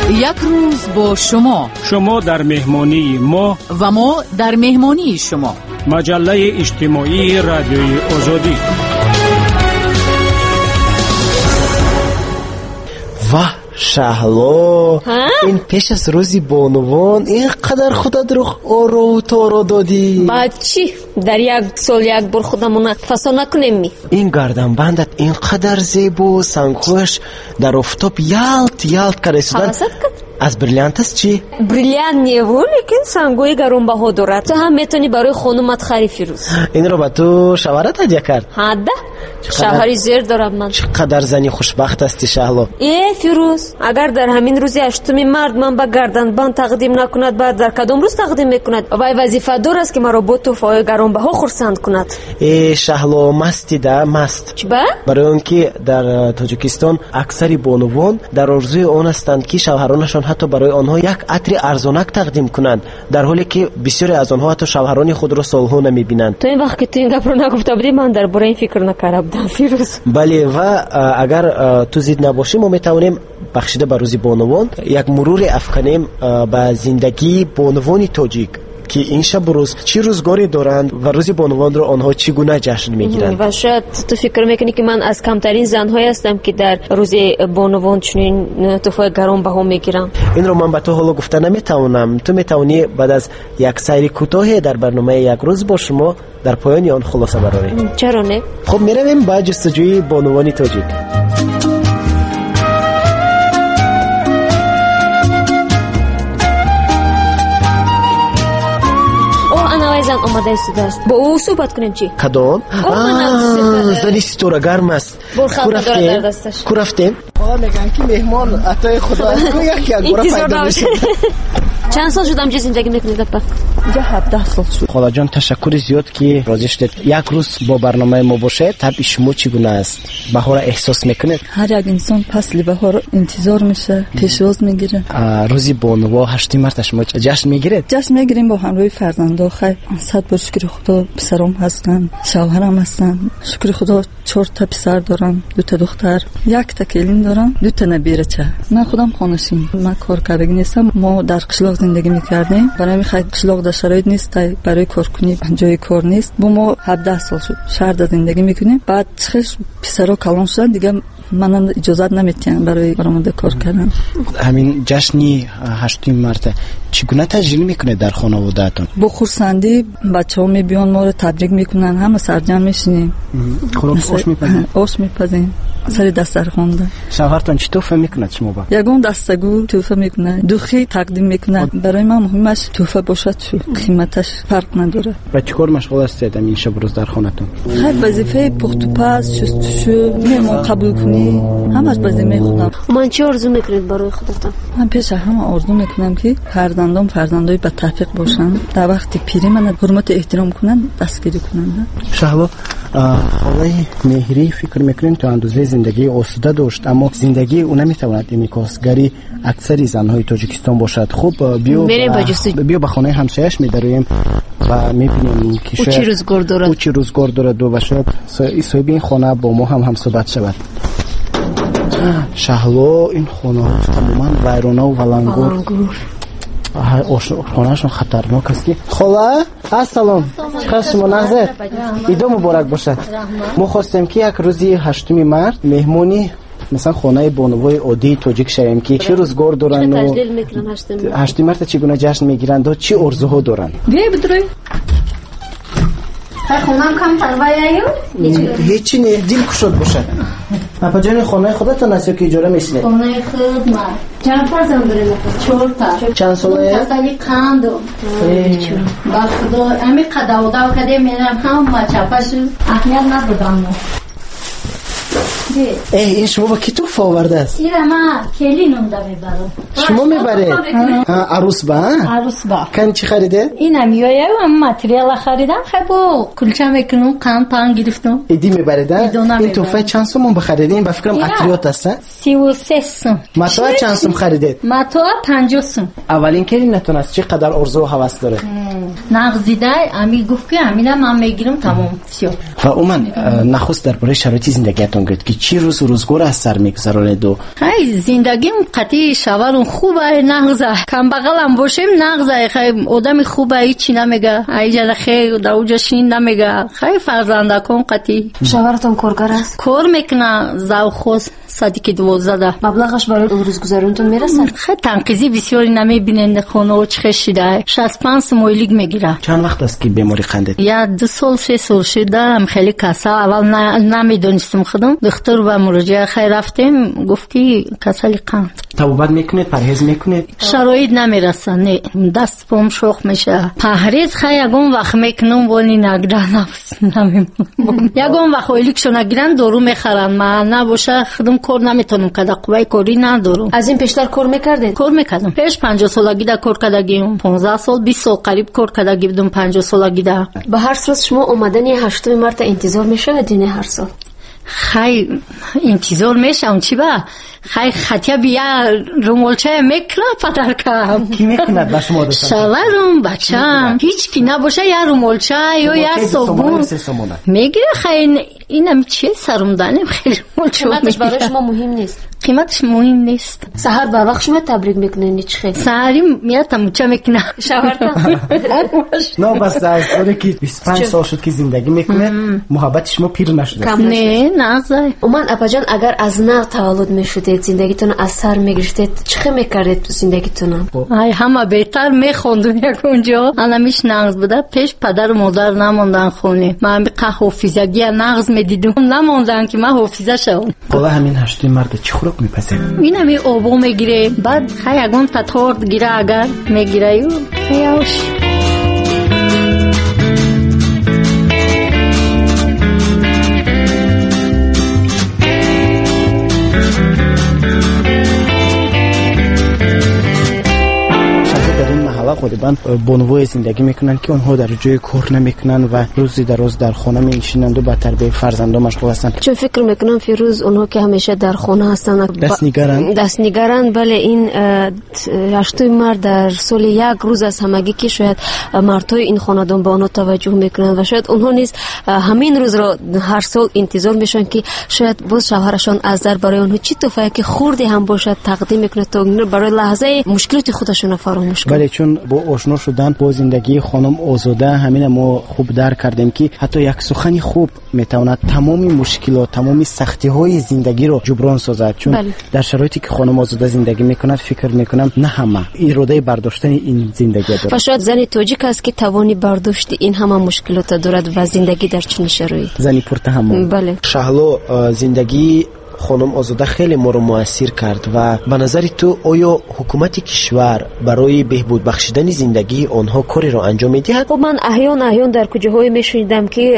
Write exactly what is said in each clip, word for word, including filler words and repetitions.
یک روز با شما، شما در مهمانی ما و ما در مهمانی شما. مجله اجتماعی رادیوی آزادی. واه شهلا، این پیش از روزی بانوان اینقدر خودت رو آرو و تارو دادی. بعد چی؟ در یک سال یک بار خودمون فسا نکنیم می؟ این گردن بندت اینقدر زیبا سنگوش در افتاب یالت یالت کرده سودن. حواست کن؟ از بریلیانت است چی؟ بریلیانت نیو، لیکن سنگوی گرون بها دارد. تو هم میتونی برای خانومت خری فیروز. این رو با تو شوهرت هدیه کرد؟ حده؟ شوهری زیر دارم من. چقدر زنی خوشبخت هستی شهلا. ای فیروز، اگر در همین روزی هشتمی مرد من با گردن بند تقدیم نکند، بعد در کدام روز تقدیم میکند؟ وای وظیفه دار است که مرا با تحفه گران بها خرسند کند. ای شهلا مستی ده مست. چی با؟ برای اونکه در تاجیکستان اکثری بانوان در آرزوی آن هستند که شوهرانشان حتی برای آنها یک عطر ارزانک تقدیم کنند، در حالی که بسیاری از آنها حتی شوهران خود را سالها نمیبینند. تو این وقت که تو این گپ رو نگفته بودی من درباره این فکر نکرده بودم فیروز. بله، و اگر تو زید نباشی ما میتونیم بخشیده به روزی بانوان یک مرور افکنیم به زندگی بانوانی تاجیک که این شب روز چی روزگاری دارند و روزی بانوان رو آنها چگونه جشن میگیرند. و شاید تو فکر میکنی که من از کمترین زنهایی هستم که در روز بانوان چنین تحفه گران بها میگیرم. این رو من به تو حالا گفته نمیتونم. تو میتونی بعد از یک سیر کوتاه در برنامه یک روز با شما در پایان آن خلاصه برآوری. چرا نه؟ خب میرویم با جستجوی بانوانی تاجیک. زن آماده است. با او صحبت کنیم چی؟ کدام؟ زنی ستوره گرم است. کو رفتیم؟ در دستش. کو رفتیم؟ آه میگن که مهمان عطای خدا است. کو یکی اگورا پیدا میشه. چند سال شدم چه زندگی میکنید اپا؟ اینجا هفده سال شد. خدا جان تشکر زیاد که راضی شدید یک روز با برنامه ما باشه. طب شما چگونه است؟ بهار احساس میکنید؟ هر یک انسان فصل بهار انتظار میشه، پیشواز میگیره. روزی بانو هشتم مارس شما جشن میگیرید؟ جشن میگیریم با همراه فرزندا. خیر صد بار شکر خدا پسرام هستن، شوهرم هستن. شکر خدا چهار تا پسر دارم، دو تا دختر، یک تا کلین دارم، دو تا نبیرچه. من خودم خانشیم، من کار کردگی نیستم. ما در قشلاق زندگی میکردیم. برای می خیلی قشلاق در شرایط نیست، برای کار کنی جای کار نیست. با ما هفده سال شد شهر در زندگی میکنیم. بعد چخش پسرا کلان شدن دیگه منم اجازت نمیتونم برای برآمده کار کردن. همین جشنی هشتم مارس چگونه تجلیل میکنه در خانواده‌تون؟ با خورسندی بچه‌ها میبیان ما رو تبریک میکنن، همه سرجم میشینیم. خب خوش میپزین. خوش میپزین. سر دسترخوان ده. شوهرتون چی تحفه میکنه شما با؟ یگان دستگو تحفه میکنه، دوخی تقدیم میکنه. برای من مهمش تحفه باشد شو، قیمتش فرق نداره. و چیکار مشغول هستید این شب روز در خانه‌تون؟ هر وظیفه پخت و پز، شستشو، مهمان قبول کنی، همش وظیفه خودم. من چی آرزو میکنید برای خودتون؟ من پیش همه آرزو میکنم که فرزندام فرزندای با توفیق باشن، در وقتی پیری من حرمت احترام کنن، دستگیری کنن. شهلا آقای مهری فکر میکنین تو اندازه زندگی آسوده داشت، اما زندگی او نمیتواند انعکاسگری اکثری زنهای تاجیکستان باشد. خب بیا بیا به خانه همسایه‌اش میداریم و میبینیم که او چی روزگار داره او چی روزگار داره دو باشد صاحب این خانه با ما هم هم صحبت شود. شهلا این خانه تماما ویرانه و ولنگور خانهشون خطرناک است. خاله السلام، چقدر شما نظر ایده مبارک باشد. ما خواستیم که یک روزی هشتم مارس مهمونی مثلا خانه بانوای عادی تاجیک شویم که چه روزگار دارن و هشتم مارس چگونه جشن میگیرند و چه آرزوها دارن. بیا بدروی خونم کم پروایه هیچی نه، دل کشاد باشد. اپا جان خانه خودتون است که اجاره میشنه؟ خانه خود ما چند فرزند داریم؟ چهار تا. چند ساله؟ سالی قندو. با خدا امی قدا و داو کده میرم هم ما چپاشو اهمیت ندادم. ای این شما با کی توفه آورده است؟ این ما کلی نونده میبرم. شما میبرید؟ عروس با؟ عروس با. کن چی خریده؟ این میوه و ماتریال خریدم. خیلی کلچه میکنم، قند پان گرفتم. ایدی میبرید؟ این توفه چند سوم بخریدین؟ با فکرم اتریات است. سی و سه سوم. ماتوا چند سوم خریدید؟ ماتوا پنجاه سوم. اولین کلی نتونست چقدر آرزو و هوس داره؟ نغزیده امی گفت که امیده من میگیرم تمام سیو. و اومن نخست درباره شرایط زندگیتون گفت که چی روز روزگار از سر میگذرونید و های زندگیم قطعی شوالون خوبه نغزه کم بغلم باشیم نغزه خیلی آدم خوبه هیچی نمیگه ایجا خیلی در اوجا شین نمیگه خیلی فرزنده کن قطعی. شوهرتون کارگر است؟ کار میکنه زوخوز صدیقی دوازده. مبلغش برای روزگذرونتون میرسه؟ خیلی تنقیزی بسیاری نمیبینند خونه و چه شده شصت و پنج سمویلیگ میگیره. چند وقت است که بیماری قندت؟ یا دو سال سه سال شده خیلی کسا اول نمیدونستم خودم دکتر و مراجعه خیلی رفتیم گفت که کسل قند. توبت میکنید پرهیز میکنید؟ شرایط نمیرسه نه دست پام شخ میشه پرهیز خیلی یکم وقت میکنم ولی نگران نفس نمیمونم یکم وقت ویلیکشو نگیرن دارو میخرن من نباشه خودم کار نمیتونم کده قوی کاری ندارم. از این پیشتر کار میکردین؟ کار میکردم پیش پنجاه سالگی ده کار کردگیم پانزده سال بیست سال قریب کار کردگی بودم پنجاه سالگی ده. به هر صورت شما اومدن هشتم مارت انتظار میشودین هر سال؟ خیلی انتظار میشم چی با خیلی خطیه بیا رومولچه میکنه پدر کم کی میکنه با شما دوستان؟ شوهرم بچم هیچ کی نباشه یا رومولچه یا یا صابون میگیره خیلی اینم چیه سرم دانم خیلی رومولچه قیمتش برای شما مهم نیست؟ قیمتش مهم نیست. سحر بر وقت شما تبریک میکنین هیچ خیلی؟ سحری میاد تموچه میکنه شوهرتم؟ نه بس از سالی که بیست و پنج سال شد که زندگی میکنه محبت شما پیر نشده؟ نه نازای اومن اپا جان اگر از نغ تولد میشدید زندگیتون از سر میگرفتید چه میکردید تو زندگیتون؟ ای همه بهتر میخوندم یک اونجا الانش نغز بوده پیش پدر و مادر نموندن خونه من به قه حافظگی نغز میدیدم نموندن که من حافظه شدم. حالا همین هشتم مرد چی خوراک میپسه؟ این همی آبو میگیره بعد خیلی اگون تطورد گیره اگر میگیره یو خیاش غالبا بانوای زندگی میکنن که اونها در جای کار نمیکنن و روزی در روز در خانه میشینند و با تربیت فرزندان مشغول هستند. چون فکر میکنم فیروز اونها که همیشه در خانه هستن دست نگران دست نگران بله این هشتم مرد در سال یک روز از همگی که شاید مردای این خاندان به اونها توجه میکنن و شاید اونها نیز همین روز را هر سال انتظار میشن که شاید باز شوهرشان از در برای اونها چی توفیق که خوردی هم باشد تقدیم میکنه تا برای لحظه مشکلات خودشون فراموش کنه. بله چون با آشنا شدن با زندگی خانم آزاده همین ما خوب درک کردیم که حتی یک سخنی خوب میتواند تمام مشکلات تمام سختی های زندگی رو جبران سازد. چون بله. در شرایطی که خانم آزاده زندگی میکند فکر میکنم نه همه اراده برداشتن این زندگی دارد و شاید زنی تاجیک است که توانی برداشت این همه مشکلات دارد و زندگی در چنین شرایطی زنی پرتحمل. بله شهلا زندگی خانم آزاده خیلی ما رو مؤثر کرد و به نظر تو آیا حکومت کشور برای بهبود بخشیدن زندگی آنها کاری را انجام میدهد؟ خب من احیان احیان در کجاهای میشنیدم که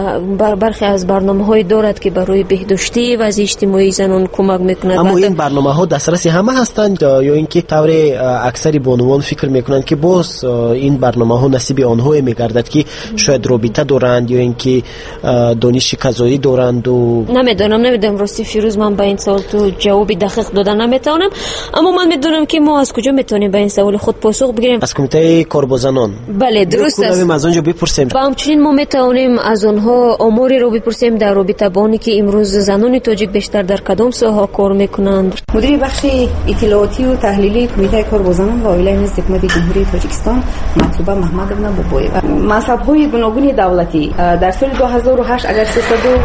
بر برخی از برنامه‌های دارد که برای بهداشتی و اجتماعی زنان کمک میکند. اما این برنامه‌ها دسترسی همه هستند یا اینکه طور اکثری بانوان فکر میکنند که باز این برنامه‌ها نصیب آنها میگردد که شاید رابطه دارند یا اینکه دانش کذایی دارند و نمیدونم نمیدونم راستی فیروز من به این سوال تو جوابی دقیق دادن نمیتونم اما من میدونم که ما از کجا میتونیم به این سوال خود پاسخ بگیریم. از کمیته کاربازنان. بله درست است. از آنجا بپرسیم. و همچنین ما میتونیم از آنها آماری رو بپرسیم در رابطه با آنی که امروز زنان تاجیک بیشتر در کدام ساحه کار میکنند. مدیر بخش اطلاعاتی و تحلیلی کمیته کاربازنان و ویلای نزد حکومت جمهوری تاجیکستان مطلوبه محمد ابن بوبوی مذهب‌های گوناگون دولتی در سال دو هزار و هشت اگر سیصد و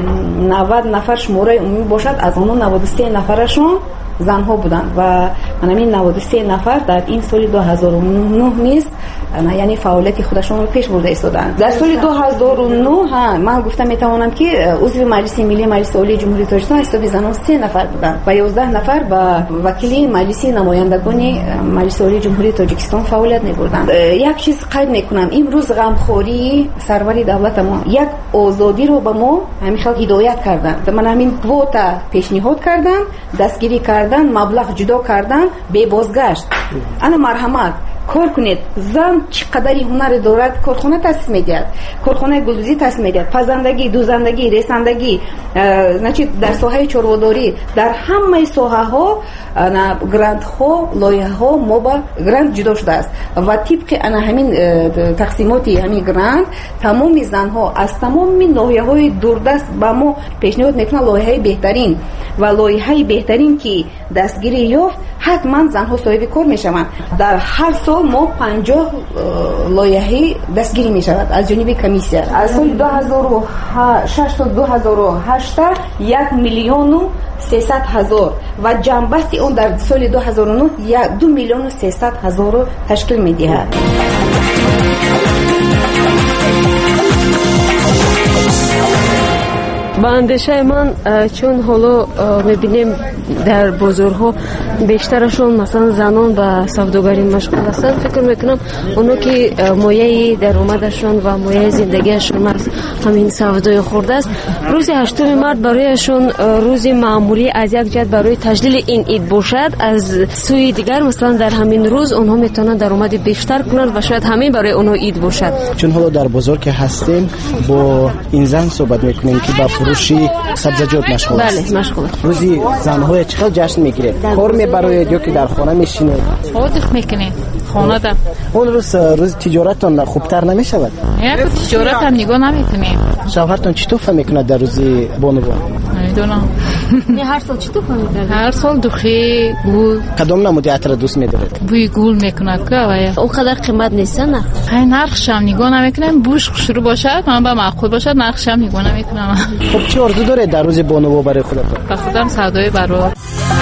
نود نفر شماره عمومی باشد از آنها نود و سه نفرشون زنها بودند و همین نود و سه نفر در این سال دو هزار و نه نیز یعنی فعالیت خودشون رو پیش برده ایستادند. در سال دو هزار و نه ها من گفتم میتوانم که عضو مجلس ملی مجلس عالی جمهوری تاجیکستان حساب زنان سه نفر بودند و یازده نفر با وکیل مجلس نمایندگان مجلس عالی جمهوری تاجیکستان فعالیت می‌بردند. یک چیز قید میکنم امروز غمخوری سروری دولت ما یک آزادی رو به ما همین خلق هدایت کردند. من همین دو تا پیشنهاد کردم دستگیری کردن مبلغ جدا کردن به بازگشت انا مرحمت کار کنید. زن چقدر هنر دارد، کارخانه تاسیس میدهد، کارخانه گلدوزی تاسیس میدهد، پزندگی، دوزندگی، رساندگی، значит در ساحه چرواداری، در همه ساحه ها گرانت ها، لایحه ها ما با گرانت جدا شده است و طبق انا همین تقسیماتی همین گرانت تمام زن ها از تمام ناحیه های دوردست با ما پیشنهاد میکنن لایحه بهترین و لایحه بهترین که دستگیری یافت حتما زن ها صاحب کار میشوند. در هر سال ما پنجاه لایحه دستگیری میشود از جانب کمیسیون. از سال دو هزار و شش تا دو هزار و هشت یک میلیون و سیصد هزار و جنبستی اون در سال دو هزار و نه یک دو میلیون و سیصد هزار تشکیل میدهد. با اندیشه من چون حالا میبینیم در بازارها بیشترشون مثلا زنان به سوداگری مشغول هستند، فکر میکنم اونو که مایه درآمدشون و مایه زندگیشون از همین سودای خورده است، روز هشتم مارس برایشون روز معمولی از یک جهت برای تجلیل این عید باشد، از سوی دیگر مثلا در همین روز اونها میتونن درآمد بیشتر کنند و شاید همین برای اونها عید باشد. چون حالا در بازار که هستیم با این زن صحبت میکنیم که با فروشی سبزیجات مشغول است. بله مشغول. روزی زن‌های چقدر جشن میگیره؟ کار میبره یا که در خانه میشینه؟ خودت میکنی خانه ده. اون روز روز تجارتتون خوبتر نمیشود؟ یک تجارت هم نگاه نمیکنی. شوهرتون چطور فهم میکنه در روزی بانوان؟ نمیدونم. نه هر سال چطور فهم میکنه؟ هر سال دوخی گل. کدام نمودی عطر دوست میدارید؟ بوی گل میکنه که اون قدر قیمت نیست نه. های نرخش هم نگاه نمیکنم، بوش شروع باشد من با معقول باشد نرخش هم نگاه نمیکنم. خب چی آرزو داره در روز بانو برای خودتون؟ با خودم سودای برای.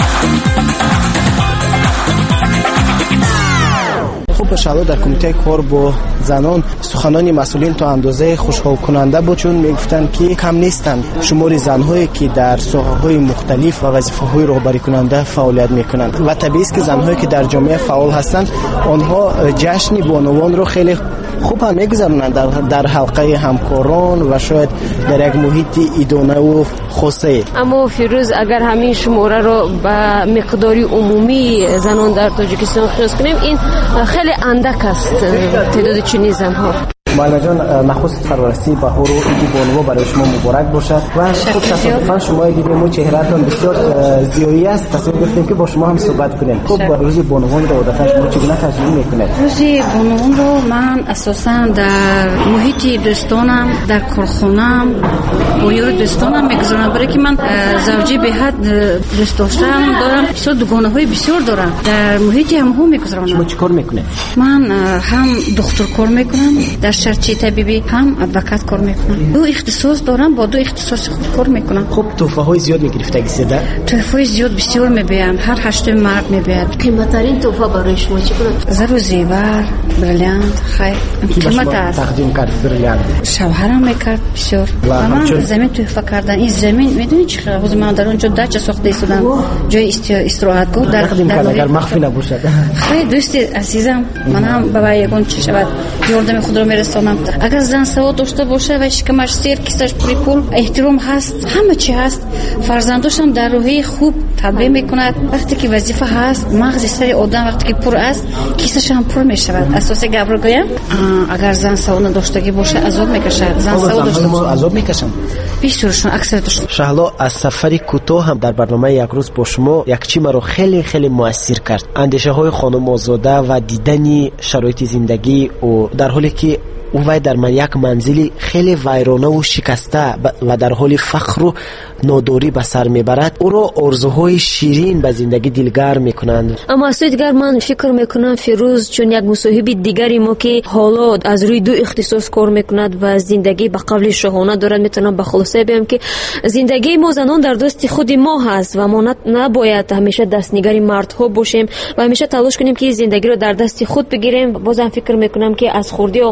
خب شالا در کمیته کار با زنان سخنان مسئولین تا اندازه خوشحال کننده بود، چون میگفتند که کم نیستند شمار زنهایی که در ساحه‌های مختلف و وظیفه‌های راهبری کننده فعالیت میکنند و طبیعی است که زنهایی که در جامعه فعال هستند آنها جشن بانوان رو خیلی خوب هم میگذرونند در, در حلقه همکاران و شاید در یک محیط ایدانه و خاصه. اما فیروز اگر همین شماره رو به مقداری عمومی زنان در تاجیکستان قیاس کنیم این خیلی اندک است تعداد چنین زنها. معلمه جان نخست فرارسی بهار و عید بانو برای شما مبارک باشد و خب تصادفاً شما دیدیم و چهرهتون بسیار زیایی است، تصمیم گرفتیم که با شما هم صحبت کنیم. خب با روز بانوان رو عادتاً شما چگونه تجربه میکنید؟ روز بانوان رو من اساساً در محیط دوستانم در کارخانه‌ام با یار دوستانم میگذارم، برای که من زوجی به حد دوست داشتم دارم، بسیار دوگانه‌های بسیار دارم، در محیط هم هم میگذارم. شما چیکار میکنید؟ من هم دکتر کار میکنم، در شرچی طبیبی هم ادوکات کار میکنم. دو اختصاص دارم، با دو اختصاص خود کار میکنم. خب تحفه های زیاد میگرفته گیسیده؟ تحفه های زیاد بسیار میبیم، هر هشتم مارس میبیم. قیمت ترین تحفه برای شما چی بود؟ زر و زیور، بریلیانت، خیر قیمت است. تقدیم کرد بریلیانت. شوهرم میکرد بسیار. و من زمین تحفه کردن. این زمین میدونی چقدر روز من در اونجا دچ ساخته شدم، جای استراحتگاه در تقدیم کرد اگر مخفی نباشد. خیر دوست عزیزم، من هم بابا یگون چه شود یاردم خود رو میرسونم. اگر زن سواد داشته باشه و شکمش سیر کیسش پول پول احترام هست، همه چی هست، فرزندش هم در روحی خوب تربیت میکند. وقتی که وظیفه هست مغز سر آدم وقتی که پر است کیسش هم پر میشود. اساس گبر گویم اگر زن سواد داشتگی باشه عذاب میکشه. زن سواد داشته باشه عذاب میکشن بیشترشون اکثرشون. شهلا از سفری کوتاه هم در برنامه یک روز با شما یک چی مرا خیلی خیلی مؤثر کرد. اندیشه های خانم آزاده و دیدن شرایط زندگی و در حالی که او وای در من یک منزلی خیلی ویرانه و شکسته و در حال فقر و ناداری به سر میبرد، او را آرزوهای شیرین به زندگی دلگرم میکنند. اما از دیگر من فکر میکنم فیروز چون یک مصاحب دیگری ما که حالا از روی دو اختصاص کار میکند و زندگی به قبل شاهانه دارد، میتونم به خلاصه بگم که زندگی ما زنان در دست خود ما هست و ما نباید همیشه دستنگری مردها باشیم و همیشه تلاش کنیم که زندگی رو در دست خود بگیریم. بازم فکر میکنم که از خردی آغاز میشه،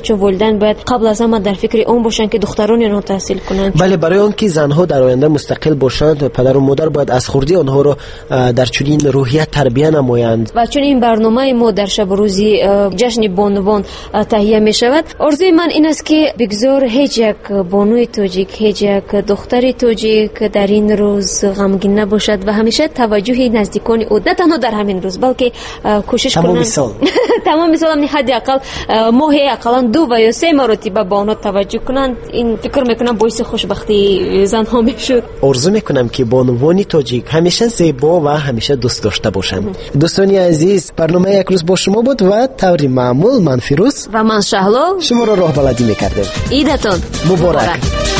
چون والدین باید قبل از همه در فکر اون باشن که دختران آنها تحصیل کنند. بله، برای اون که زنها در آینده مستقل باشند، پدر و مادر باید از خردی آنها رو در چنین روحیه تربیت نمایند. و چون این برنامه ما در شب روزی جشن بانوان تهیه می شود، آرزوی من این است که بگذار هیچ یک بانوی تاجیک، هیچ یک دختری تاجیک در این روز غمگین نباشد و همیشه توجه نزدیکان او نه تنها در همین روز بلکه کوشش کنند تمام سال تمام سال هم حداقل ماهی اقلا دو و یا سه مرتبه با آنها توجه کنند. این فکر میکنم باعث خوشبختی زنها میشد. آرزو میکنم که بانوان تاجیک همیشه زیبا و همیشه دوست داشته باشند. دوستان عزیز، برنامه یک روز با شما بود و طوری معمول من فیروز و من شهلا شما را راهبردی میکردیم. عیدتان مبارک.